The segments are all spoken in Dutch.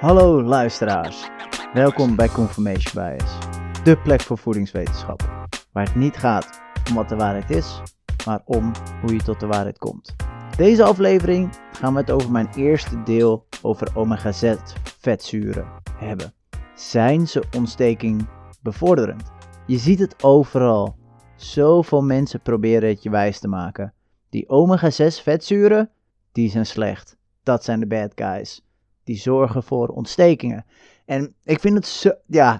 Hallo luisteraars, welkom bij Confirmation Bias, de plek voor voedingswetenschap, waar het niet gaat om wat de waarheid is, maar om hoe je tot de waarheid komt. Deze aflevering gaan we het over mijn eerste deel over omega-6 vetzuren hebben. Zijn ze ontsteking bevorderend? Je ziet het overal. Zoveel mensen proberen het je wijs te maken. Die omega-6 vetzuren, die zijn slecht. Dat zijn de bad guys. Die zorgen voor ontstekingen. En ik vind het zo,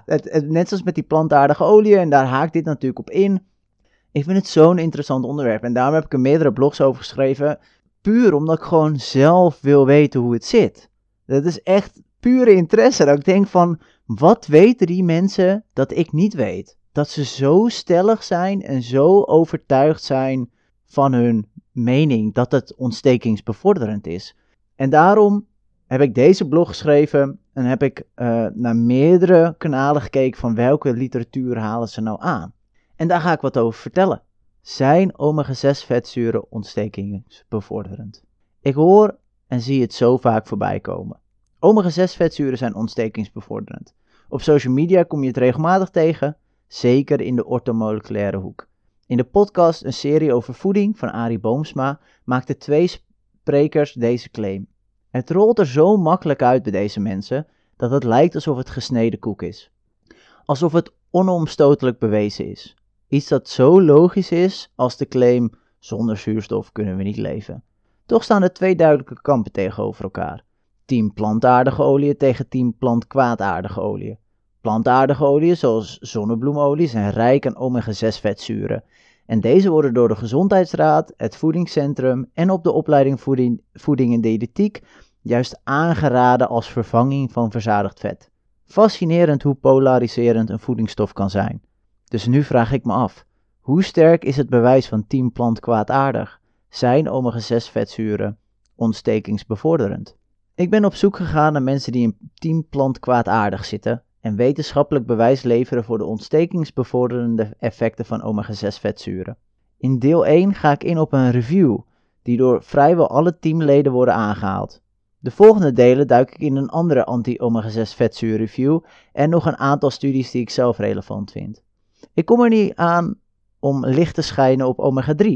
net zoals met die plantaardige olie, en daar haakt dit natuurlijk op in. Ik vind het zo'n interessant onderwerp. En daarom heb ik er meerdere blogs over geschreven. Puur omdat ik gewoon zelf wil weten hoe het zit. Dat is echt pure interesse. Dat ik denk van, wat weten die mensen dat ik niet weet? Dat ze zo stellig zijn en zo overtuigd zijn van hun mening dat het ontstekingsbevorderend is. En daarom heb ik deze blog geschreven en heb ik naar meerdere kanalen gekeken van welke literatuur halen ze nou aan. En daar ga ik wat over vertellen. Zijn omega-6 vetzuren ontstekingsbevorderend? Ik hoor en zie het zo vaak voorbij komen. Omega-6 vetzuren zijn ontstekingsbevorderend. Op social media kom je het regelmatig tegen, zeker in de orthomoleculaire hoek. In de podcast Een serie over voeding van Arie Boomsma maakten 2 sprekers deze claim. Het rolt er zo makkelijk uit bij deze mensen dat het lijkt alsof het gesneden koek is. Alsof het onomstotelijk bewezen is. Iets dat zo logisch is als de claim zonder zuurstof kunnen we niet leven. Toch staan er 2 duidelijke kampen tegenover elkaar. Team plantaardige oliën tegen team plantkwaadaardige oliën. Plantaardige oliën zoals zonnebloemolie zijn rijk aan omega-6 vetzuren. En deze worden door de Gezondheidsraad, het Voedingscentrum en op de opleiding Voeding en Diëtetiek juist aangeraden als vervanging van verzadigd vet. Fascinerend hoe polariserend een voedingsstof kan zijn. Dus nu vraag ik me af, hoe sterk is het bewijs van team plantkwaadaardig? Zijn omega-6 vetzuren ontstekingsbevorderend? Ik ben op zoek gegaan naar mensen die in team plantkwaadaardig zitten en wetenschappelijk bewijs leveren voor de ontstekingsbevorderende effecten van omega-6 vetzuren. In deel 1 ga ik in op een review, die door vrijwel alle teamleden worden aangehaald. De volgende delen duik ik in een andere anti-omega-6 vetzuur review en nog een aantal studies die ik zelf relevant vind. Ik kom er niet aan om licht te schijnen op omega-3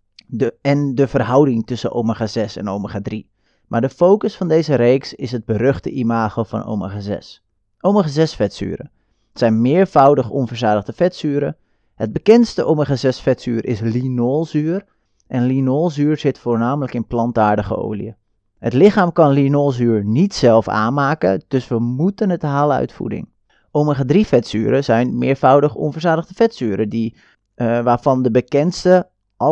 en de verhouding tussen omega-6 en omega-3. Maar de focus van deze reeks is het beruchte imago van omega-6. Omega-6 vetzuren zijn meervoudig onverzadigde vetzuren. Het bekendste omega-6 vetzuur is linolzuur en linolzuur zit voornamelijk in plantaardige oliën. Het lichaam kan linolzuur niet zelf aanmaken, dus we moeten het halen uit voeding. Omega-3 vetzuren zijn meervoudig onverzadigde vetzuren, waarvan de bekendste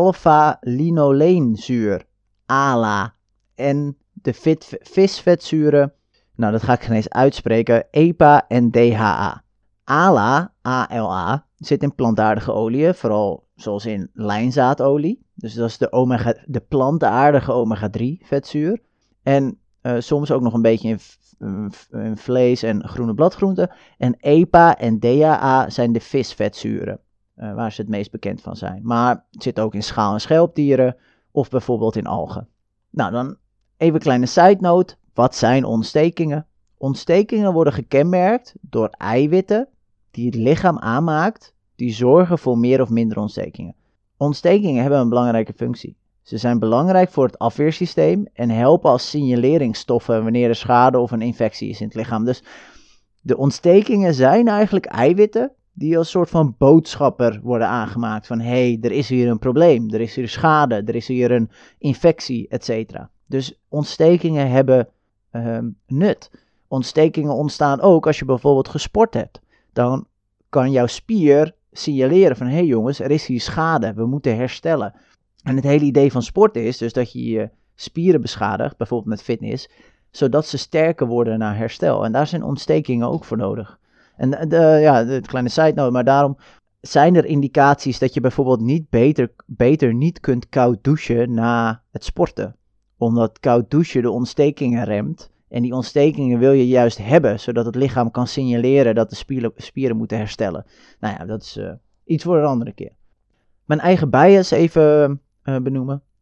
alpha-linoleenzuur, ALA, en de visvetzuren, nou dat ga ik geen eens uitspreken, EPA en DHA. ALA, ALA, zit in plantaardige oliën, vooral zoals in lijnzaadolie. Dus dat is de plantaardige omega-3 vetzuur. En soms ook nog een beetje in vlees en groene bladgroenten. En EPA en DHA zijn de visvetzuren, waar ze het meest bekend van zijn. Maar het zit ook in schaal- en schelpdieren of bijvoorbeeld in algen. Nou, dan even een kleine side note. Wat zijn ontstekingen? Ontstekingen worden gekenmerkt door eiwitten die het lichaam aanmaakt, die zorgen voor meer of minder ontstekingen. Ontstekingen hebben een belangrijke functie. Ze zijn belangrijk voor het afweersysteem en helpen als signaleringsstoffen wanneer er schade of een infectie is in het lichaam. Dus de ontstekingen zijn eigenlijk eiwitten die als soort van boodschapper worden aangemaakt van hey, er is hier een probleem, er is hier schade, er is hier een infectie, etc. Dus ontstekingen hebben nut. Ontstekingen ontstaan ook als je bijvoorbeeld gesport hebt. Dan kan jouw spier signaleren van hey jongens, er is hier schade, we moeten herstellen. En het hele idee van sport is dus dat je je spieren beschadigt, bijvoorbeeld met fitness, zodat ze sterker worden na herstel. En daar zijn ontstekingen ook voor nodig. En de kleine side note, maar daarom zijn er indicaties dat je bijvoorbeeld niet beter niet kunt koud douchen na het sporten. Omdat koud douchen de ontstekingen remt. En die ontstekingen wil je juist hebben, zodat het lichaam kan signaleren dat de spieren moeten herstellen. Nou ja, dat is iets voor een andere keer. Mijn eigen bias even benoemen.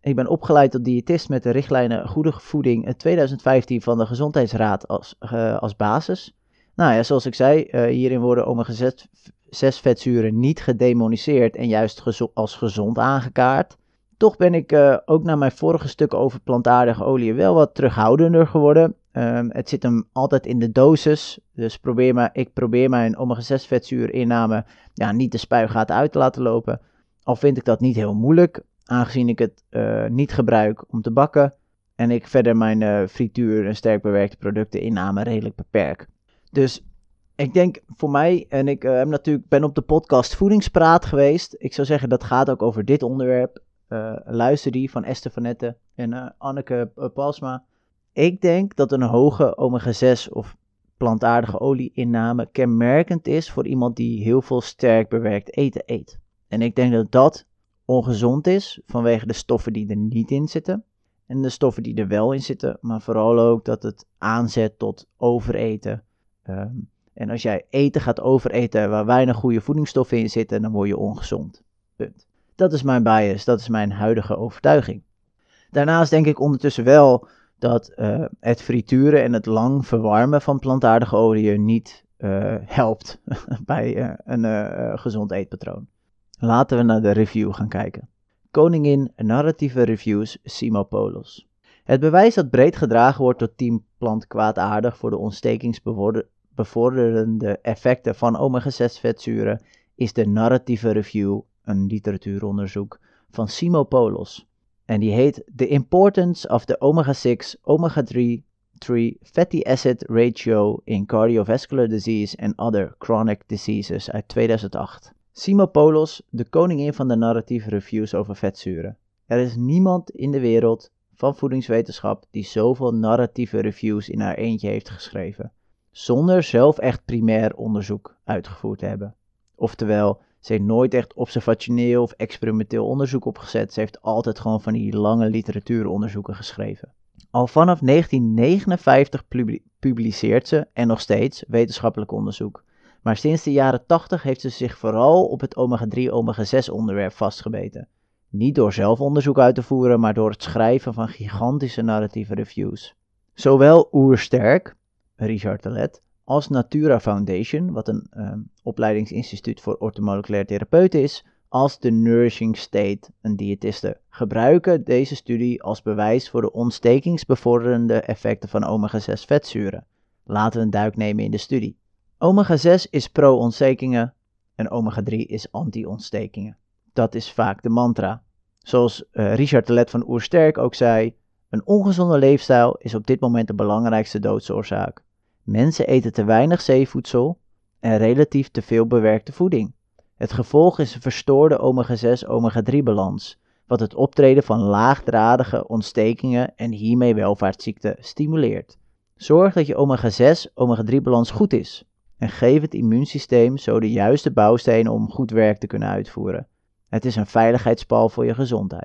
Ik ben opgeleid tot diëtist met de richtlijnen Goede Voeding 2015 van de Gezondheidsraad als basis. Nou ja, zoals ik zei, hierin worden omega-6 vetzuren niet gedemoniseerd en juist als gezond aangekaart. Toch ben ik ook na mijn vorige stuk over plantaardige oliën wel wat terughoudender geworden. Het zit hem altijd in de dosis, dus ik probeer mijn omega-6 vetzuurinname niet de spuigaten uit te laten lopen. Al vind ik dat niet heel moeilijk, aangezien ik het niet gebruik om te bakken en ik verder mijn frituur en sterk bewerkte producten inname redelijk beperk. Dus ik denk voor mij, en ik ben op de podcast Voedingspraat geweest. Ik zou zeggen, dat gaat ook over dit onderwerp. Luister die van Esther van Netten en Anneke Palsma. Ik denk dat een hoge omega-6 of plantaardige olie-inname kenmerkend is voor iemand die heel veel sterk bewerkt eten eet. En ik denk dat dat ongezond is vanwege de stoffen die er niet in zitten en de stoffen die er wel in zitten, maar vooral ook dat het aanzet tot overeten. En als jij eten gaat overeten waar weinig goede voedingsstoffen in zitten, dan word je ongezond. Punt. Dat is mijn bias, dat is mijn huidige overtuiging. Daarnaast denk ik ondertussen wel dat het frituren en het lang verwarmen van plantaardige oliën niet helpt bij een gezond eetpatroon. Laten we naar de review gaan kijken. Koningin Narratieve Reviews Simopoulos. Het bewijs dat breed gedragen wordt door Team Plant Kwaadaardig voor de ontstekingsbevorderende effecten van omega-6 vetzuren is de Narratieve Review, een literatuuronderzoek van Simopoulos. En die heet The Importance of the Omega-6, Omega-3 Fatty Acid Ratio in Cardiovascular Disease and Other Chronic Diseases uit 2008. Simopoulos, de koningin van de narratieve reviews over vetzuren. Er is niemand in de wereld van voedingswetenschap die zoveel narratieve reviews in haar eentje heeft geschreven, zonder zelf echt primair onderzoek uitgevoerd te hebben. Oftewel, ze heeft nooit echt observationeel of experimenteel onderzoek opgezet, ze heeft altijd gewoon van die lange literatuuronderzoeken geschreven. Al vanaf 1959 publiceert ze, en nog steeds, wetenschappelijk onderzoek. Maar sinds de jaren 80 heeft ze zich vooral op het omega-3, omega-6 onderwerp vastgebeten. Niet door zelf onderzoek uit te voeren, maar door het schrijven van gigantische narratieve reviews. Zowel Oersterk, Richard Telet, als Natura Foundation, wat een opleidingsinstituut voor orthomoleculaire therapeuten is, als The Nourishing State, een diëtiste, gebruiken deze studie als bewijs voor de ontstekingsbevorderende effecten van omega-6 vetzuren. Laten we een duik nemen in de studie. Omega-6 is pro-ontstekingen en omega-3 is anti-ontstekingen. Dat is vaak de mantra. Zoals Richard Telet van Oersterk ook zei, een ongezonde leefstijl is op dit moment de belangrijkste doodsoorzaak. Mensen eten te weinig zeevoedsel en relatief te veel bewerkte voeding. Het gevolg is een verstoorde omega-6, omega-3 balans, wat het optreden van laagdradige ontstekingen en hiermee welvaartsziekten stimuleert. Zorg dat je omega-6, omega-3 balans goed is en geef het immuunsysteem zo de juiste bouwstenen om goed werk te kunnen uitvoeren. Het is een veiligheidspal voor je gezondheid.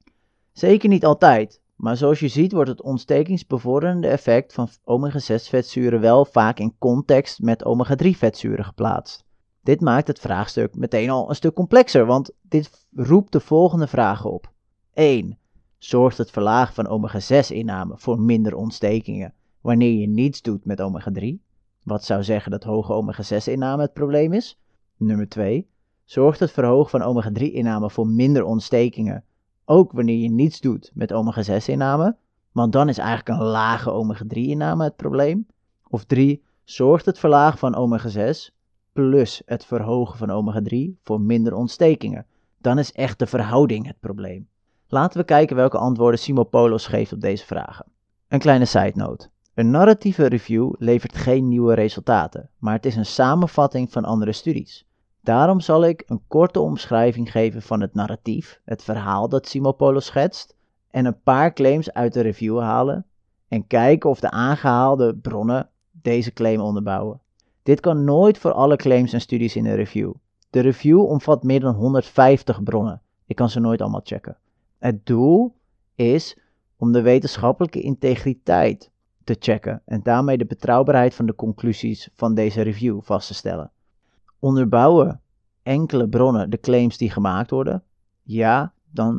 Zeker niet altijd, maar zoals je ziet wordt het ontstekingsbevorderende effect van omega-6 vetzuren wel vaak in context met omega-3 vetzuren geplaatst. Dit maakt het vraagstuk meteen al een stuk complexer, want dit roept de volgende vragen op. 1. Zorgt het verlagen van omega-6 inname voor minder ontstekingen wanneer je niets doet met omega-3? Wat zou zeggen dat hoge omega-6 inname het probleem is? Nummer 2. Zorgt het verhogen van omega-3 inname voor minder ontstekingen, ook wanneer je niets doet met omega-6 inname? Want dan is eigenlijk een lage omega-3 inname het probleem. Of 3. Zorgt het verlagen van omega-6 plus het verhogen van omega-3 voor minder ontstekingen? Dan is echt de verhouding het probleem. Laten we kijken welke antwoorden Simopoulos geeft op deze vragen. Een kleine side note. Een narratieve review levert geen nieuwe resultaten, maar het is een samenvatting van andere studies. Daarom zal ik een korte omschrijving geven van het narratief, het verhaal dat Simopoulos schetst, en een paar claims uit de review halen en kijken of de aangehaalde bronnen deze claim onderbouwen. Dit kan nooit voor alle claims en studies in de review. De review omvat meer dan 150 bronnen. Ik kan ze nooit allemaal checken. Het doel is om de wetenschappelijke integriteit te checken en daarmee de betrouwbaarheid van de conclusies van deze review vast te stellen. Onderbouwen enkele bronnen de claims die gemaakt worden? Ja, dan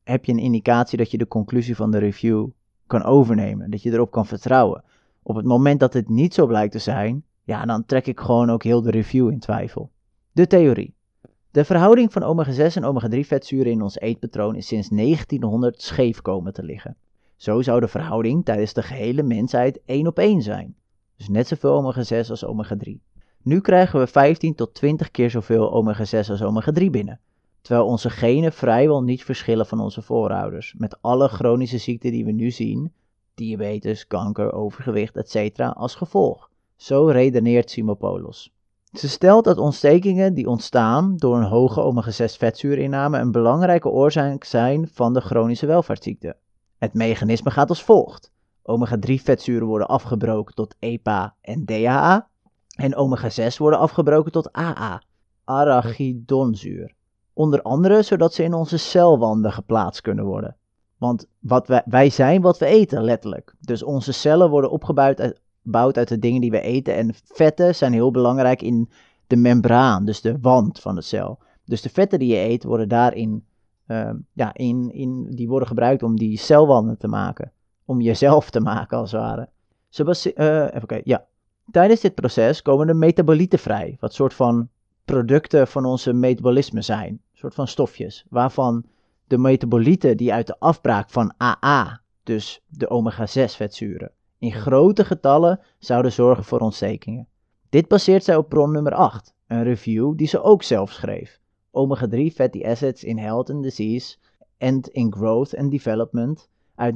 heb je een indicatie dat je de conclusie van de review kan overnemen. Dat je erop kan vertrouwen. Op het moment dat het niet zo blijkt te zijn, ja, dan trek ik gewoon ook heel de review in twijfel. De theorie. De verhouding van omega-6 en omega-3 vetzuren in ons eetpatroon is sinds 1900 scheef komen te liggen. Zo zou de verhouding tijdens de gehele mensheid 1:1 zijn. Dus net zoveel omega-6 als omega-3. Nu krijgen we 15 tot 20 keer zoveel omega-6 als omega-3 binnen. Terwijl onze genen vrijwel niet verschillen van onze voorouders. Met alle chronische ziekten die we nu zien, diabetes, kanker, overgewicht, etc. als gevolg. Zo redeneert Simopoulos. Ze stelt dat ontstekingen die ontstaan door een hoge omega-6 vetzuurinname een belangrijke oorzaak zijn van de chronische welvaartsziekten. Het mechanisme gaat als volgt. Omega-3 vetzuren worden afgebroken tot EPA en DHA en omega-6 worden afgebroken tot AA, arachidonzuur. Onder andere zodat ze in onze celwanden geplaatst kunnen worden. Want wij zijn wat we eten, letterlijk. Dus onze cellen worden opgebouwd uit de dingen die we eten. En vetten zijn heel belangrijk in de membraan, dus de wand van de cel. Dus de vetten die je eet worden daarin, die worden gebruikt om die celwanden te maken. Om jezelf te maken, als het ware. Tijdens dit proces komen de metabolieten vrij. Wat soort van producten van onze metabolisme zijn. Een soort van stofjes. Waarvan de metabolieten die uit de afbraak van AA, dus de omega-6 vetzuren, in grote getallen zouden zorgen voor ontstekingen. Dit baseert zij op bron nummer 8, een review die ze ook zelf schreef. Omega-3 fatty acids in health and disease and in growth and development uit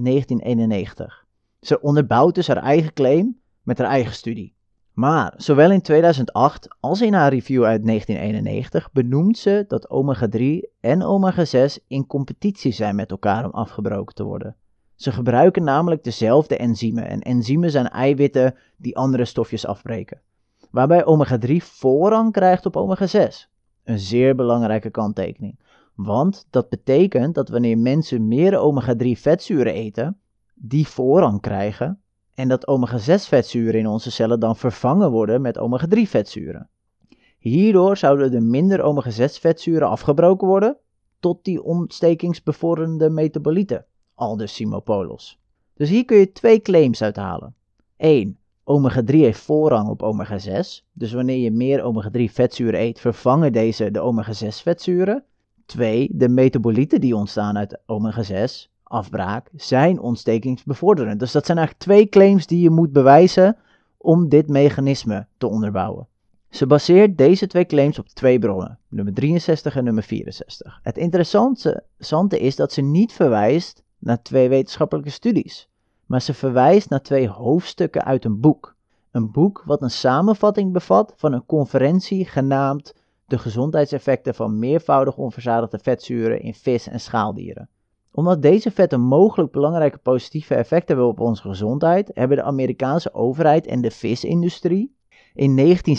1991. Ze onderbouwt dus haar eigen claim met haar eigen studie. Maar zowel in 2008 als in haar review uit 1991 benoemt ze dat omega-3 en omega-6 in competitie zijn met elkaar om afgebroken te worden. Ze gebruiken namelijk dezelfde enzymen en enzymen zijn eiwitten die andere stofjes afbreken. Waarbij omega-3 voorrang krijgt op omega-6. Een zeer belangrijke kanttekening. Want dat betekent dat wanneer mensen meer omega-3 vetzuren eten, die voorrang krijgen. En dat omega-6 vetzuren in onze cellen dan vervangen worden met omega-3 vetzuren. Hierdoor zouden er minder omega-6 vetzuren afgebroken worden tot die ontstekingsbevorderende metabolieten, aldus Simopoulos. Dus hier kun je 2 claims uithalen. 1. Omega-3 heeft voorrang op omega-6, dus wanneer je meer omega-3 vetzuren eet, vervangen deze de omega-6 vetzuren. 2. De metabolieten die ontstaan uit omega-6, afbraak, zijn ontstekingsbevorderend. Dus dat zijn eigenlijk 2 claims die je moet bewijzen om dit mechanisme te onderbouwen. Ze baseert deze 2 claims op 2 bronnen, nummer 63 en nummer 64. Het interessante is dat ze niet verwijst naar 2 wetenschappelijke studies, maar ze verwijst naar 2 hoofdstukken uit een boek. Een boek wat een samenvatting bevat van een conferentie genaamd De gezondheidseffecten van meervoudig onverzadigde vetzuren in vis- en schaaldieren. Omdat deze vetten mogelijk belangrijke positieve effecten hebben op onze gezondheid, hebben de Amerikaanse overheid en de visindustrie in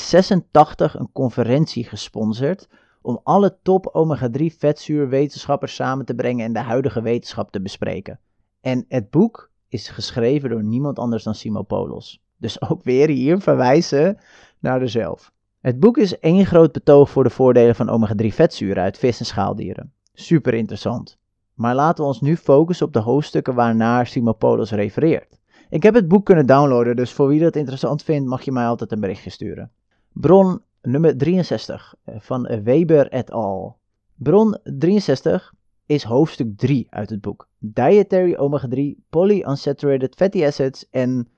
1986 een conferentie gesponsord om alle top omega-3 vetzuurwetenschappers samen te brengen en de huidige wetenschap te bespreken. En het boek is geschreven door niemand anders dan Simopoulos. Dus ook weer hier verwijzen naar dezelf. Het boek is één groot betoog voor de voordelen van omega-3 vetzuren uit vis- en schaaldieren. Super interessant. Maar laten we ons nu focussen op de hoofdstukken waarnaar Simopoulos refereert. Ik heb het boek kunnen downloaden, dus voor wie dat interessant vindt mag je mij altijd een berichtje sturen. Bron nummer 63 van Weber et al. Bron 63 is hoofdstuk 3 uit het boek. Dietary omega-3 polyunsaturated fatty acids en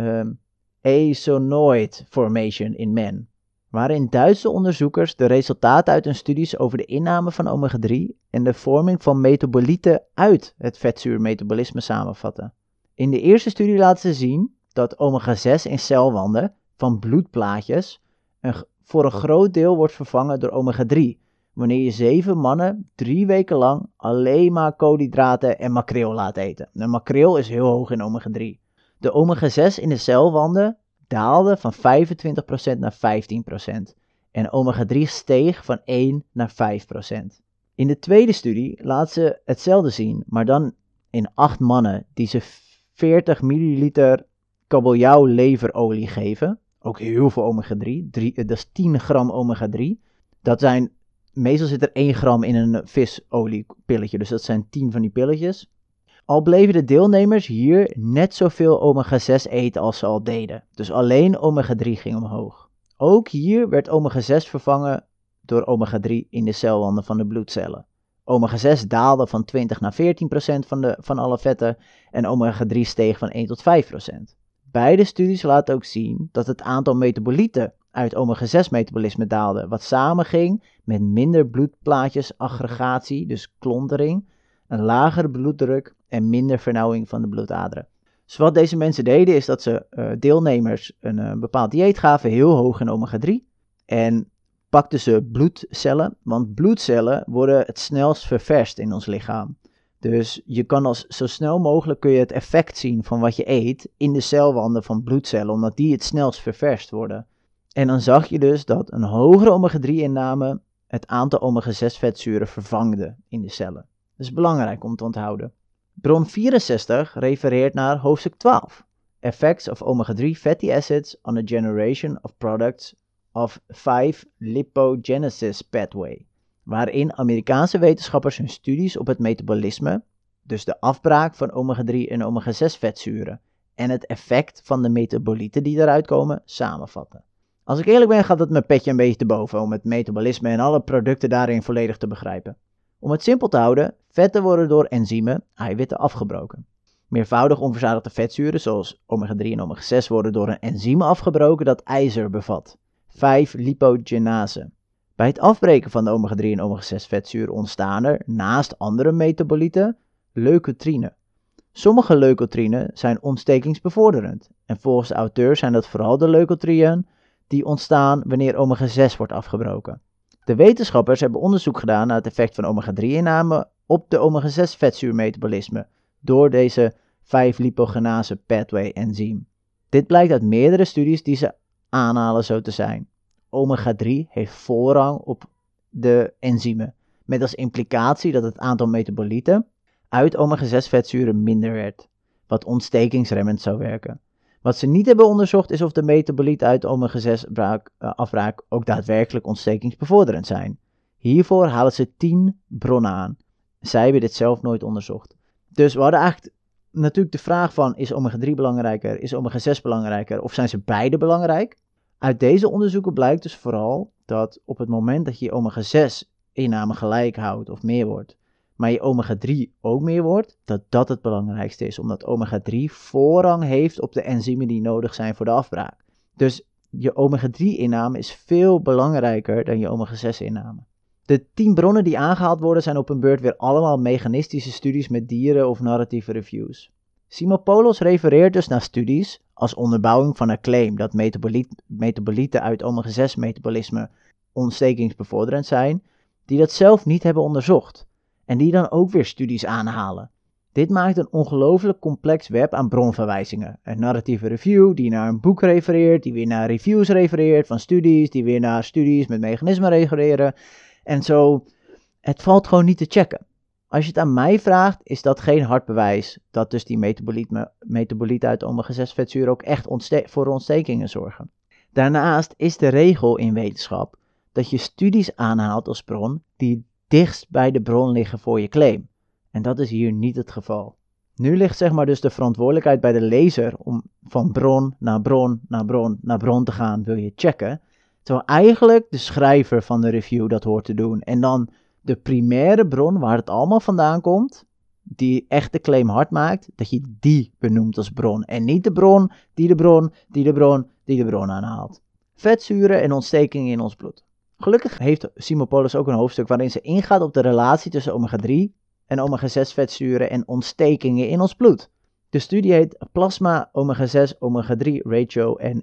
azonoid formation in men. Waarin Duitse onderzoekers de resultaten uit hun studies over de inname van omega-3 en de vorming van metabolieten uit het vetzuurmetabolisme samenvatten. In de eerste studie laten ze zien dat omega-6 in celwanden van bloedplaatjes voor een groot deel wordt vervangen door omega-3, wanneer je 7 mannen 3 weken lang alleen maar koolhydraten en makreel laat eten. De makreel is heel hoog in omega-3. De omega-6 in de celwanden daalde van 25% naar 15% en omega-3 steeg van 1 naar 5%. In de tweede studie laten ze hetzelfde zien, maar dan in 8 mannen die ze 40 milliliter kabeljauwleverolie geven. Ook heel veel omega-3, dat is 10 gram omega-3. Dat zijn Meestal zit er 1 gram in een visoliepilletje, dus dat zijn 10 van die pilletjes. Al bleven de deelnemers hier net zoveel omega-6 eten als ze al deden. Dus alleen omega-3 ging omhoog. Ook hier werd omega-6 vervangen door omega-3 in de celwanden van de bloedcellen. Omega-6 daalde van 20 naar 14% van alle vetten en omega-3 steeg van 1 tot 5%. Beide studies laten ook zien dat het aantal metabolieten uit omega-6 metabolisme daalde, wat samenging met minder bloedplaatjesaggregatie, dus klontering, een lagere bloeddruk en minder vernauwing van de bloedaderen. Dus wat deze mensen deden is dat ze deelnemers een bepaald dieet gaven, heel hoog in omega-3, en pakten ze bloedcellen, want bloedcellen worden het snelst ververst in ons lichaam. Dus je kan zo snel mogelijk kun je het effect zien van wat je eet in de celwanden van bloedcellen, omdat die het snelst ververst worden. En dan zag je dus dat een hogere omega-3 inname het aantal omega-6 vetzuren vervangde in de cellen. Dat is belangrijk om te onthouden. Bron 64 refereert naar hoofdstuk 12. Effects of omega-3 fatty acids on a generation of products of 5-lipogenesis pathway. Waarin Amerikaanse wetenschappers hun studies op het metabolisme, dus de afbraak van omega-3 en omega-6 vetzuren, en het effect van de metabolieten die eruit komen, samenvatten. Als ik eerlijk ben, gaat het mijn petje een beetje te boven om het metabolisme en alle producten daarin volledig te begrijpen. Om het simpel te houden, vetten worden door enzymen, eiwitten, afgebroken. Meervoudig onverzadigde vetzuren, zoals omega-3 en omega-6, worden door een enzym afgebroken dat ijzer bevat, 5-lipogenase. Bij het afbreken van de omega-3 en omega-6 vetzuren ontstaan er, naast andere metabolieten, leukotrienen. Sommige leukotrienen zijn ontstekingsbevorderend en volgens de auteur zijn dat vooral de leukotrienen die ontstaan wanneer omega-6 wordt afgebroken. De wetenschappers hebben onderzoek gedaan naar het effect van omega-3-inname op de omega-6 vetzuurmetabolisme door deze 5-lipogenase pathway enzym. Dit blijkt uit meerdere studies die ze aanhalen zo te zijn. Omega-3 heeft voorrang op de enzymen, met als implicatie dat het aantal metabolieten uit omega-6 vetzuren minder werd, wat ontstekingsremmend zou werken. Wat ze niet hebben onderzocht is of de metabolieten uit omega-6 afbraak ook daadwerkelijk ontstekingsbevorderend zijn. Hiervoor halen ze 10 bronnen aan. Zij hebben dit zelf nooit onderzocht. Dus we hadden eigenlijk natuurlijk de vraag van, is omega-3 belangrijker, is omega-6 belangrijker of zijn ze beide belangrijk? Uit deze onderzoeken blijkt dus vooral dat op het moment dat je omega-6 inname gelijk houdt of meer wordt, maar je omega-3 ook meer wordt, dat het belangrijkste is, omdat omega-3 voorrang heeft op de enzymen die nodig zijn voor de afbraak. Dus je omega-3 inname is veel belangrijker dan je omega-6 inname. De 10 bronnen die aangehaald worden zijn op een beurt weer allemaal mechanistische studies met dieren of narratieve reviews. Simopoulos refereert dus naar studies als onderbouwing van een claim dat metabolieten uit omega-6 metabolisme ontstekingsbevorderend zijn, die dat zelf niet hebben onderzocht. En die dan ook weer studies aanhalen. Dit maakt een ongelooflijk complex web aan bronverwijzingen. Een narratieve review die naar een boek refereert, die weer naar reviews refereert van studies, die weer naar studies met mechanismen refereren. En zo, het valt gewoon niet te checken. Als je het aan mij vraagt, is dat geen hard bewijs dat dus die metabolieten uit omega-6 vetzuren ook echt voor ontstekingen zorgen. Daarnaast is de regel in wetenschap dat je studies aanhaalt als bron die dichtst bij de bron liggen voor je claim. En dat is hier niet het geval. Nu ligt zeg maar dus de verantwoordelijkheid bij de lezer om van bron naar bron naar bron naar bron te gaan, wil je checken. Terwijl eigenlijk de schrijver van de review dat hoort te doen. En dan de primaire bron waar het allemaal vandaan komt, die echt de claim hard maakt, dat je die benoemt als bron. En niet de bron die de bron die de bron die de bron aanhaalt. Vetzuren en ontstekingen in ons bloed. Gelukkig heeft Simopoulos ook een hoofdstuk waarin ze ingaat op de relatie tussen omega-3 en omega-6 vetzuren en ontstekingen in ons bloed. De studie heet Plasma omega-6 omega-3 ratio en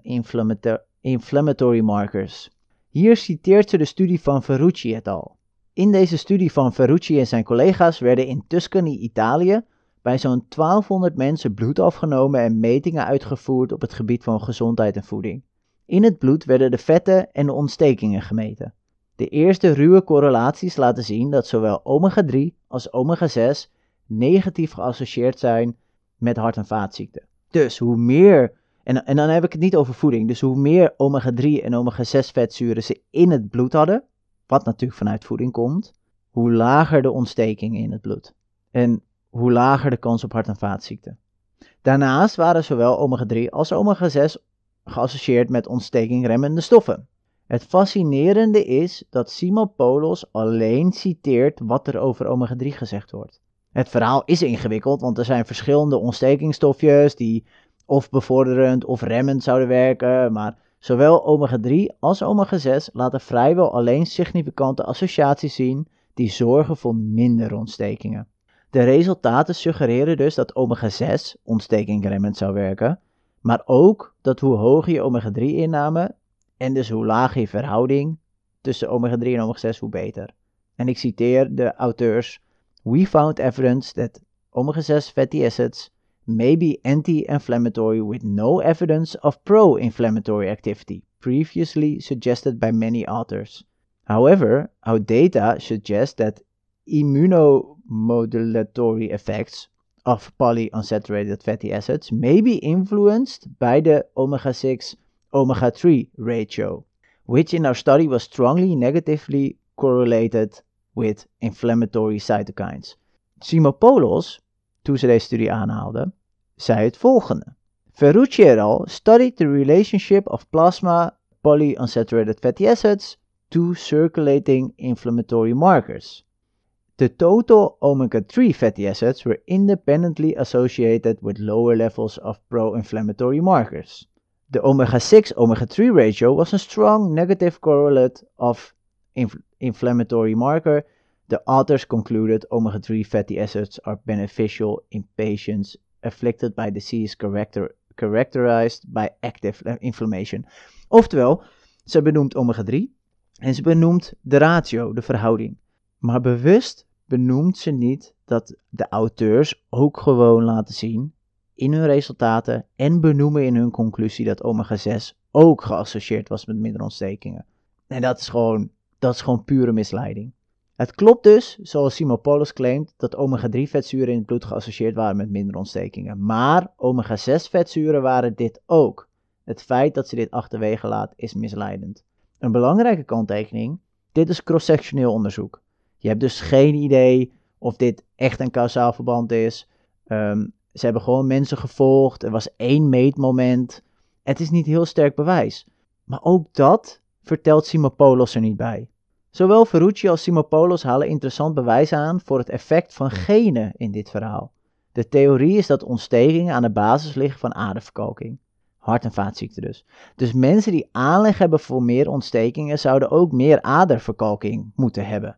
inflammatory markers. Hier citeert ze de studie van Ferrucci et al. In deze studie van Ferrucci en zijn collega's werden in Tuscany, Italië, bij zo'n 1200 mensen bloed afgenomen en metingen uitgevoerd op het gebied van gezondheid en voeding. In het bloed werden de vetten en de ontstekingen gemeten. De eerste ruwe correlaties laten zien dat zowel omega-3 als omega-6 negatief geassocieerd zijn met hart- en vaatziekten. Dus hoe meer, en dan heb ik het niet over voeding, dus hoe meer omega-3 en omega-6 vetzuren ze in het bloed hadden, wat natuurlijk vanuit voeding komt, hoe lager de ontstekingen in het bloed. En hoe lager de kans op hart- en vaatziekten. Daarnaast waren zowel omega-3 als omega-6 geassocieerd met ontstekingremmende stoffen. Het fascinerende is dat Simopoulos alleen citeert wat er over omega-3 gezegd wordt. Het verhaal is ingewikkeld, want er zijn verschillende ontstekingstofjes die of bevorderend of remmend zouden werken, maar zowel omega-3 als omega-6 laten vrijwel alleen significante associaties zien die zorgen voor minder ontstekingen. De resultaten suggereren dus dat omega-6 ontstekingremmend zou werken, maar ook dat hoe hoger je omega-3 inname en dus hoe lager je verhouding tussen omega-3 en omega-6, hoe beter. En ik citeer de auteurs: "We found evidence that omega-6 fatty acids may be anti-inflammatory with no evidence of pro-inflammatory activity, previously suggested by many authors. However, our data suggest that immunomodulatory effects of polyunsaturated fatty acids may be influenced by the omega-6 omega-3 ratio, which in our study was strongly negatively correlated with inflammatory cytokines." Simopoulos, toen ze deze studie aanhaalde, zei het volgende: "Ferrucci et al. Studied the relationship of plasma polyunsaturated fatty acids to circulating inflammatory markers. The total omega-3 fatty acids were independently associated with lower levels of pro-inflammatory markers. The omega-6 omega-3 ratio was a strong negative correlate of inflammatory marker. The authors concluded omega-3 fatty acids are beneficial in patients afflicted by disease characterized by active inflammation." Oftewel, ze benoemt omega-3 en ze benoemt de ratio, de verhouding. Maar bewust benoemt ze niet dat de auteurs ook gewoon laten zien in hun resultaten en benoemen in hun conclusie dat omega-6 ook geassocieerd was met minder ontstekingen. En dat is gewoon pure misleiding. Het klopt dus, zoals Simopoulos claimt, dat omega-3 vetzuren in het bloed geassocieerd waren met minder ontstekingen. Maar omega-6 vetzuren waren dit ook. Het feit dat ze dit achterwege laat is misleidend. Een belangrijke kanttekening: dit is cross-sectioneel onderzoek. Je hebt dus geen idee of dit echt een kausaal verband is. Ze hebben gewoon mensen gevolgd. Er was 1 meetmoment. Het is niet heel sterk bewijs. Maar ook dat vertelt Simopoulos er niet bij. Zowel Ferrucci als Simopoulos halen interessant bewijs aan voor het effect van genen in dit verhaal. De theorie is dat ontstekingen aan de basis liggen van aderverkalking. Hart- en vaatziekten dus. Dus mensen die aanleg hebben voor meer ontstekingen zouden ook meer aderverkalking moeten hebben.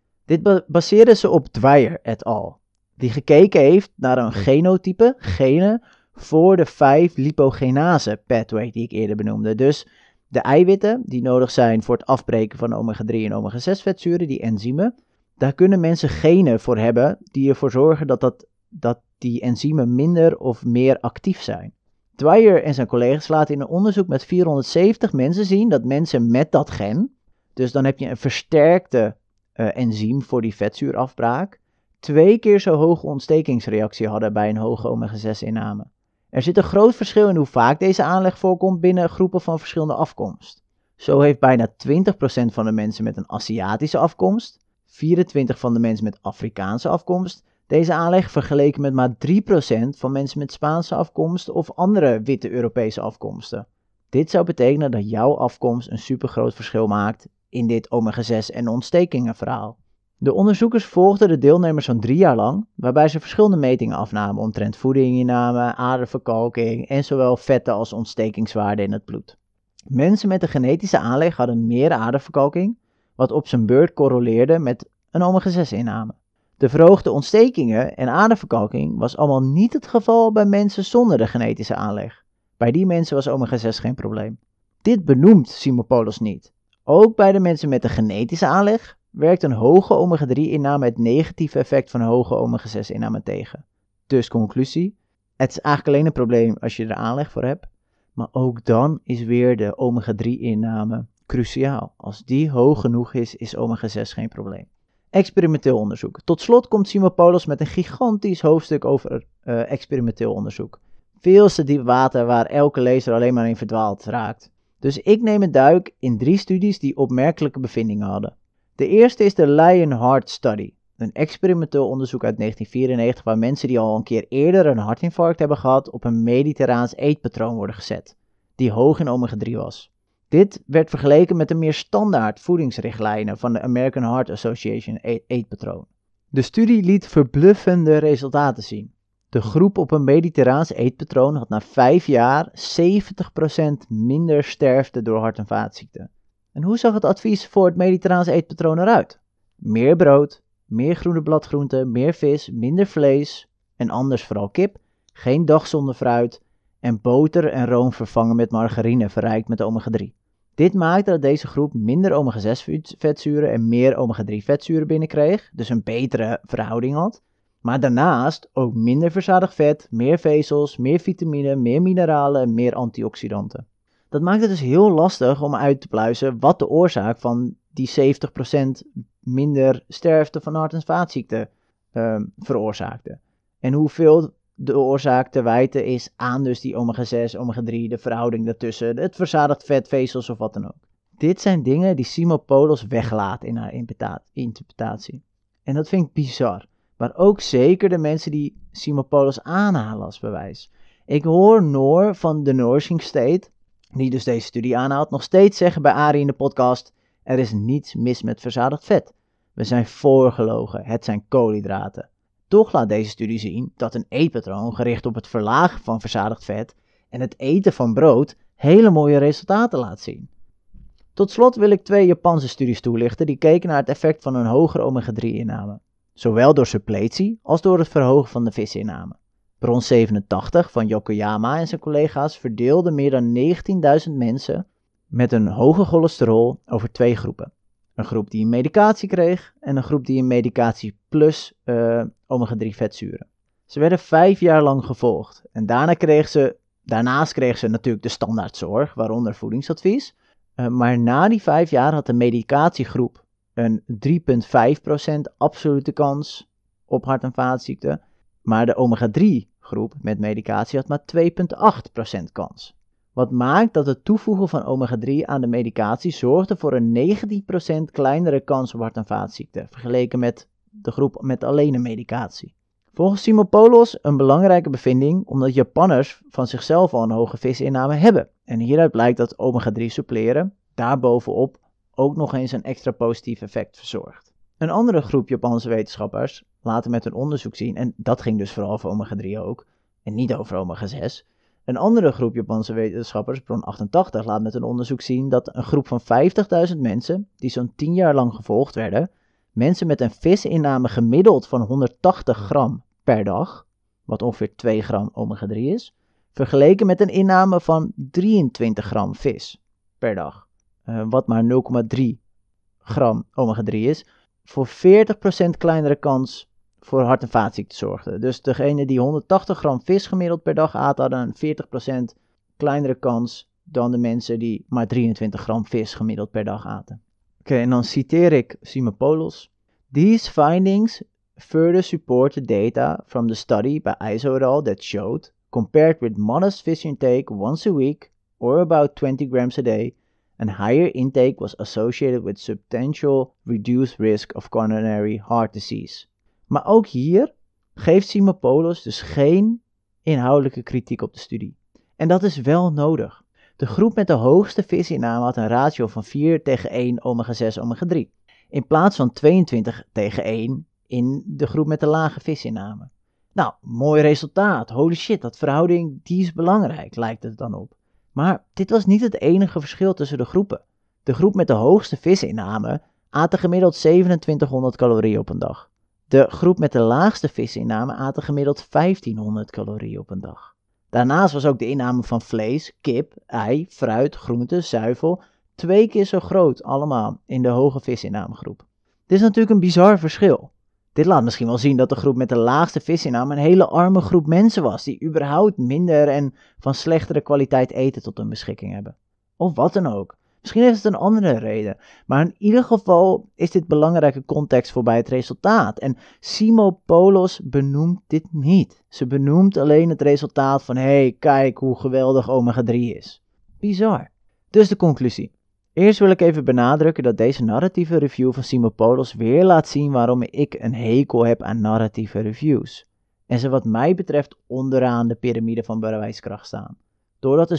Dit baseerden ze op Dwyer et al. Die gekeken heeft naar een genotype, genen, voor de 5 lipogenase pathway die ik eerder benoemde. Dus de eiwitten die nodig zijn voor het afbreken van omega-3 en omega-6 vetzuren, die enzymen, daar kunnen mensen genen voor hebben die ervoor zorgen dat die enzymen minder of meer actief zijn. Dwyer en zijn collega's laten in een onderzoek met 470 mensen zien dat mensen met dat gen, dus dan heb je een versterkte enzym voor die vetzuurafbraak, 2 keer zo hoge ontstekingsreactie hadden bij een hoge omega-6 inname. Er zit een groot verschil in hoe vaak deze aanleg voorkomt binnen groepen van verschillende afkomst. Zo heeft bijna 20% van de mensen met een Aziatische afkomst, 24% van de mensen met Afrikaanse afkomst, deze aanleg vergeleken met maar 3% van mensen met Spaanse afkomst of andere witte Europese afkomsten. Dit zou betekenen dat jouw afkomst een supergroot verschil maakt in dit omega-6 en ontstekingenverhaal. De onderzoekers volgden de deelnemers zo'n 3 jaar lang, waarbij ze verschillende metingen afnamen omtrent voedinginname, aderverkalking en zowel vetten als ontstekingswaarden in het bloed. Mensen met een genetische aanleg hadden meer aderverkalking, wat op zijn beurt correleerde met een omega-6 inname. De verhoogde ontstekingen en aderverkalking was allemaal niet het geval bij mensen zonder de genetische aanleg. Bij die mensen was omega-6 geen probleem. Dit benoemt Simopoulos niet. Ook bij de mensen met een genetische aanleg werkt een hoge omega-3 inname het negatieve effect van een hoge omega-6 inname tegen. Dus conclusie: het is eigenlijk alleen een probleem als je er aanleg voor hebt, maar ook dan is weer de omega-3 inname cruciaal. Als die hoog genoeg is, is omega-6 geen probleem. Experimenteel onderzoek. Tot slot komt Simopoulos met een gigantisch hoofdstuk over experimenteel onderzoek. Veel te diep water waar elke lezer alleen maar in verdwaald raakt. Dus ik neem een duik in 3 studies die opmerkelijke bevindingen hadden. De eerste is de Lionheart Study, een experimenteel onderzoek uit 1994 waar mensen die al een keer eerder een hartinfarct hebben gehad op een mediterraans eetpatroon worden gezet, die hoog in omega-3 was. Dit werd vergeleken met de meer standaard voedingsrichtlijnen van de American Heart Association eetpatroon. De studie liet verbluffende resultaten zien. De groep op een mediterraans eetpatroon had na 5 jaar 70% minder sterfte door hart- en vaatziekten. En hoe zag het advies voor het mediterraans eetpatroon eruit? Meer brood, meer groene bladgroenten, meer vis, minder vlees en anders vooral kip, geen dag zonder fruit en boter en room vervangen met margarine verrijkt met omega-3. Dit maakte dat deze groep minder omega-6 vetzuren en meer omega-3 vetzuren binnenkreeg, dus een betere verhouding had. Maar daarnaast ook minder verzadigd vet, meer vezels, meer vitamine, meer mineralen en meer antioxidanten. Dat maakt het dus heel lastig om uit te pluizen wat de oorzaak van die 70% minder sterfte van hart- en vaatziekten veroorzaakte. En hoeveel de oorzaak te wijten is aan dus die omega-6, omega-3, de verhouding daartussen, het verzadigd vet, vezels of wat dan ook. Dit zijn dingen die Simopoulos weglaat in haar interpretatie. En dat vind ik bizar. Maar ook zeker de mensen die Simopoulos aanhalen als bewijs. Ik hoor Noor van The Nourishing State, die dus deze studie aanhaalt, nog steeds zeggen bij Arie in de podcast: er is niets mis met verzadigd vet. We zijn voorgelogen, het zijn koolhydraten. Toch laat deze studie zien dat een eetpatroon gericht op het verlagen van verzadigd vet en het eten van brood hele mooie resultaten laat zien. Tot slot wil ik 2 Japanse studies toelichten die keken naar het effect van een hogere omega-3 inname. Zowel door suppletie als door het verhogen van de visinname. Bron 87 van Yokoyama en zijn collega's verdeelden meer dan 19.000 mensen met een hoge cholesterol over 2 groepen. Een groep die een medicatie kreeg en een groep die een medicatie plus omega-3 vetzuren. Ze werden 5 jaar lang gevolgd en daarnaast kregen ze natuurlijk de standaardzorg, waaronder voedingsadvies. Maar na die 5 jaar had de medicatiegroep een 3,5% absolute kans op hart- en vaatziekten, maar de omega-3 groep met medicatie had maar 2,8% kans. Wat maakt dat het toevoegen van omega-3 aan de medicatie zorgde voor een 19% kleinere kans op hart- en vaatziekten, vergeleken met de groep met alleen een medicatie. Volgens Simopoulos een belangrijke bevinding, omdat Japanners van zichzelf al een hoge visinname hebben. En hieruit blijkt dat omega-3 suppleren daarbovenop ook nog eens een extra positief effect verzorgt. Een andere groep Japanse wetenschappers laten met een onderzoek zien, en dat ging dus vooral over omega-3 ook, en niet over omega-6. Een andere groep Japanse wetenschappers, bron 88, laat met een onderzoek zien dat een groep van 50.000 mensen, die zo'n 10 jaar lang gevolgd werden, mensen met een visinname gemiddeld van 180 gram per dag, wat ongeveer 2 gram omega-3 is, vergeleken met een inname van 23 gram vis per dag, wat maar 0,3 gram omega-3 is, voor 40% kleinere kans voor hart- en vaatziekten zorgde. Dus degene die 180 gram vis gemiddeld per dag aten, hadden een 40% kleinere kans dan de mensen die maar 23 gram vis gemiddeld per dag aten. Oké, en dan citeer ik Simopoulos. These findings further support the data from the study by Aizo et al. That showed, compared with modest fish intake once a week, or about 20 grams a day, a higher intake was associated with substantial reduced risk of coronary heart disease. Maar ook hier geeft Simopoulos dus geen inhoudelijke kritiek op de studie. En dat is wel nodig. De groep met de hoogste visinname had een ratio van 4:1 omega-6 omega-3. In plaats van 22:1 in de groep met de lage visinname. Nou, mooi resultaat. Holy shit, dat verhouding die is belangrijk, lijkt het dan op. Maar dit was niet het enige verschil tussen de groepen. De groep met de hoogste visinname aten gemiddeld 2700 calorieën op een dag. De groep met de laagste visinname aten gemiddeld 1500 calorieën op een dag. Daarnaast was ook de inname van vlees, kip, ei, fruit, groente, zuivel 2 keer zo groot allemaal in de hoge visinnamegroep. Dit is natuurlijk een bizar verschil. Dit laat misschien wel zien dat de groep met de laagste visinname een hele arme groep mensen was, die überhaupt minder en van slechtere kwaliteit eten tot hun beschikking hebben. Of wat dan ook. Misschien heeft het een andere reden, maar in ieder geval is dit belangrijke context voor bij het resultaat. En Simopoulos benoemt dit niet. Ze benoemt alleen het resultaat van, hey, kijk hoe geweldig omega-3 is. Bizar. Dus de conclusie. Eerst wil ik even benadrukken dat deze narratieve review van Simopolos weer laat zien waarom ik een hekel heb aan narratieve reviews. En ze wat mij betreft onderaan de piramide van bewijskracht staan. Doordat er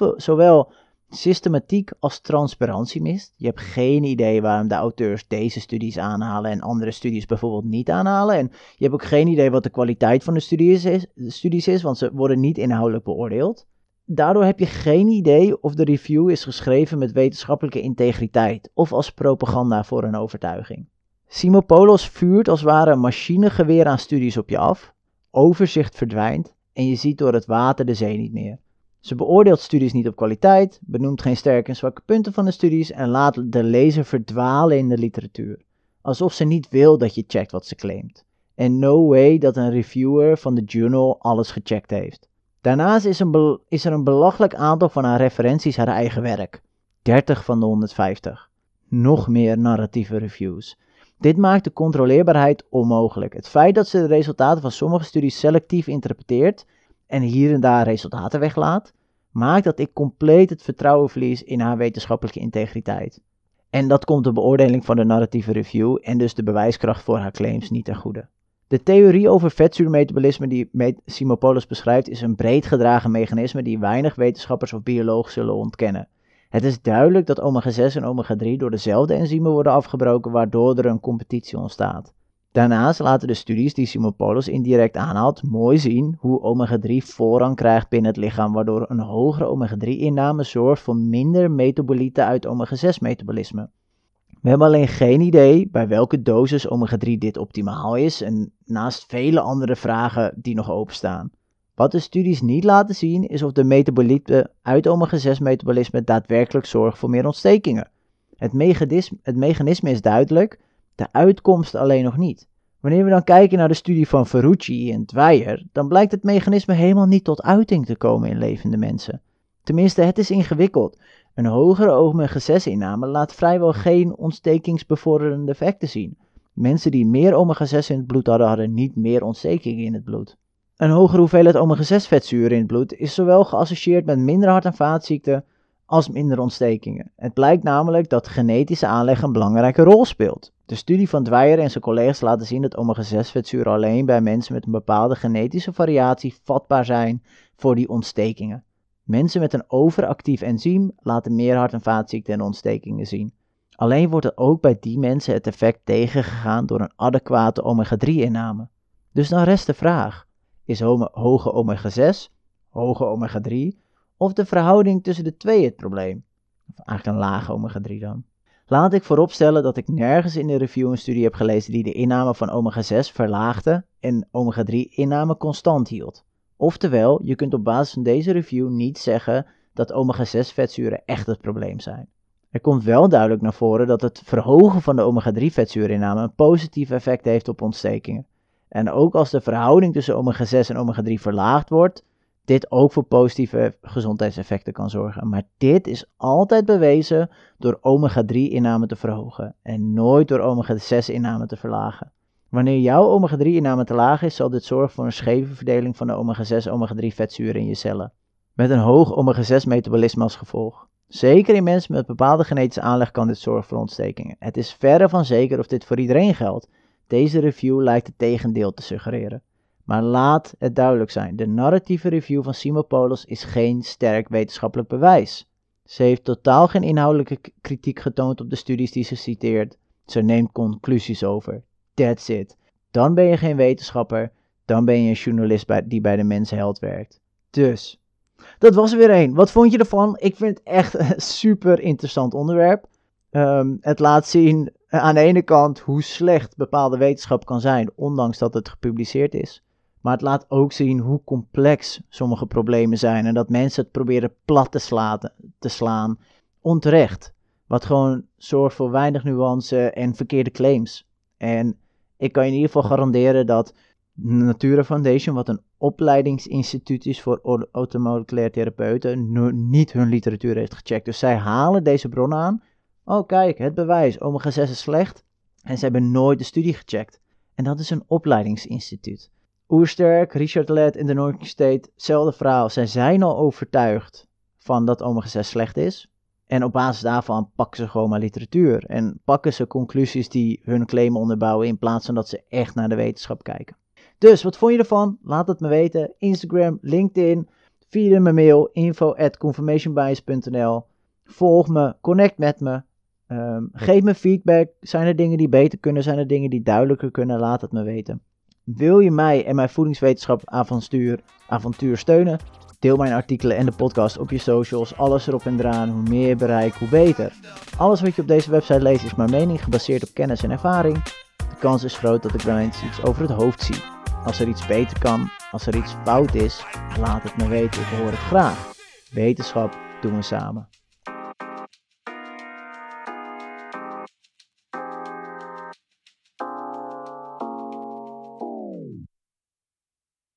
zowel systematiek als transparantie mist. Je hebt geen idee waarom de auteurs deze studies aanhalen en andere studies bijvoorbeeld niet aanhalen. En je hebt ook geen idee wat de kwaliteit van de studies is, want ze worden niet inhoudelijk beoordeeld. Daardoor heb je geen idee of de review is geschreven met wetenschappelijke integriteit of als propaganda voor een overtuiging. Simopolos vuurt als het ware een machinegeweer aan studies op je af, overzicht verdwijnt en je ziet door het water de zee niet meer. Ze beoordeelt studies niet op kwaliteit, benoemt geen sterke en zwakke punten van de studies en laat de lezer verdwalen in de literatuur. Alsof ze niet wil dat je checkt wat ze claimt. En no way dat een reviewer van de journal alles gecheckt heeft. Daarnaast is er een belachelijk aantal van haar referenties haar eigen werk. 30 van de 150. Nog meer narratieve reviews. Dit maakt de controleerbaarheid onmogelijk. Het feit dat ze de resultaten van sommige studies selectief interpreteert en hier en daar resultaten weglaat, maakt dat ik compleet het vertrouwen verlies in haar wetenschappelijke integriteit. En dat komt de beoordeling van de narratieve review en dus de bewijskracht voor haar claims niet ten goede. De theorie over vetzuurmetabolisme die Simopolos beschrijft is een breed gedragen mechanisme die weinig wetenschappers of biologen zullen ontkennen. Het is duidelijk dat omega-6 en omega-3 door dezelfde enzymen worden afgebroken waardoor er een competitie ontstaat. Daarnaast laten de studies die Simopolos indirect aanhaalt mooi zien hoe omega-3 voorrang krijgt binnen het lichaam, waardoor een hogere omega-3-inname zorgt voor minder metabolieten uit omega-6-metabolisme. We hebben alleen geen idee bij welke dosis omega-3 dit optimaal is en naast vele andere vragen die nog openstaan. Wat de studies niet laten zien is of de metabolieten uit omega-6-metabolisme daadwerkelijk zorgen voor meer ontstekingen. Het mechanisme is duidelijk, de uitkomst alleen nog niet. Wanneer we dan kijken naar de studie van Ferrucci en Dwyer, dan blijkt het mechanisme helemaal niet tot uiting te komen in levende mensen. Tenminste, het is ingewikkeld. Een hogere omega-6-inname laat vrijwel geen ontstekingsbevorderende effecten zien. Mensen die meer omega-6 in het bloed hadden niet meer ontstekingen in het bloed. Een hogere hoeveelheid omega-6-vetzuren in het bloed is zowel geassocieerd met minder hart- en vaatziekten als minder ontstekingen. Het blijkt namelijk dat genetische aanleg een belangrijke rol speelt. De studie van Dwyer en zijn collega's laten zien dat omega-6-vetzuren alleen bij mensen met een bepaalde genetische variatie vatbaar zijn voor die ontstekingen. Mensen met een overactief enzym laten meer hart- en vaatziekten en ontstekingen zien. Alleen wordt er ook bij die mensen het effect tegengegaan door een adequate omega-3-inname. Dus dan rest de vraag, is hoge omega-6, hoge omega-3 of de verhouding tussen de twee het probleem? Of eigenlijk een lage omega-3 dan. Laat ik vooropstellen dat ik nergens in de review een studie heb gelezen die de inname van omega-6 verlaagde en omega-3-inname constant hield. Oftewel, je kunt op basis van deze review niet zeggen dat omega-6-vetzuren echt het probleem zijn. Er komt wel duidelijk naar voren dat het verhogen van de omega-3-vetzuurinname een positief effect heeft op ontstekingen. En ook als de verhouding tussen omega-6 en omega-3 verlaagd wordt, dit ook voor positieve gezondheidseffecten kan zorgen. Maar dit is altijd bewezen door omega-3-inname te verhogen en nooit door omega-6-inname te verlagen. Wanneer jouw omega-3-inname te laag is, zal dit zorgen voor een scheve verdeling van de omega-6-omega-3-vetzuren in je cellen. Met een hoog omega-6-metabolisme als gevolg. Zeker in mensen met bepaalde genetische aanleg kan dit zorgen voor ontstekingen. Het is verre van zeker of dit voor iedereen geldt. Deze review lijkt het tegendeel te suggereren. Maar laat het duidelijk zijn, de narratieve review van Simopolos is geen sterk wetenschappelijk bewijs. Ze heeft totaal geen inhoudelijke kritiek getoond op de studies die ze citeert. Ze neemt conclusies over. That's it. Dan ben je geen wetenschapper, dan ben je een journalist die bij de mensenheld werkt. Dus, dat was er weer één. Wat vond je ervan? Ik vind het echt een super interessant onderwerp. Het laat zien aan de ene kant hoe slecht bepaalde wetenschap kan zijn, ondanks dat het gepubliceerd is. Maar het laat ook zien hoe complex sommige problemen zijn en dat mensen het proberen plat te slaan onterecht. Wat gewoon zorgt voor weinig nuance en verkeerde claims. En ik kan je in ieder geval garanderen dat Natura Foundation, wat een opleidingsinstituut is voor automoleculaire therapeuten, niet hun literatuur heeft gecheckt. Dus zij halen deze bron aan. Oh kijk, het bewijs, omega-6 is slecht. En ze hebben nooit de studie gecheckt. En dat is een opleidingsinstituut. Oersterk, Richard Led in de Northern State, hetzelfde verhaal. Zij zijn al overtuigd van dat omega-6 slecht is. En op basis daarvan pakken ze gewoon maar literatuur. En pakken ze conclusies die hun claim onderbouwen in plaats van dat ze echt naar de wetenschap kijken. Dus wat vond je ervan? Laat het me weten. Instagram, LinkedIn, via mijn mail info@confirmationbias.nl. Volg me, connect met me. Geef me feedback. Zijn er dingen die beter kunnen? Zijn er dingen die duidelijker kunnen? Laat het me weten. Wil je mij en mijn voedingswetenschap avontuur steunen? Deel mijn artikelen en de podcast op je socials. Alles erop en eraan. Hoe meer bereik, hoe beter. Alles wat je op deze website leest is mijn mening, gebaseerd op kennis en ervaring. De kans is groot dat ik wel eens iets over het hoofd zie. Als er iets beter kan, als er iets fout is, laat het me weten. Ik hoor het graag. Wetenschap doen we samen.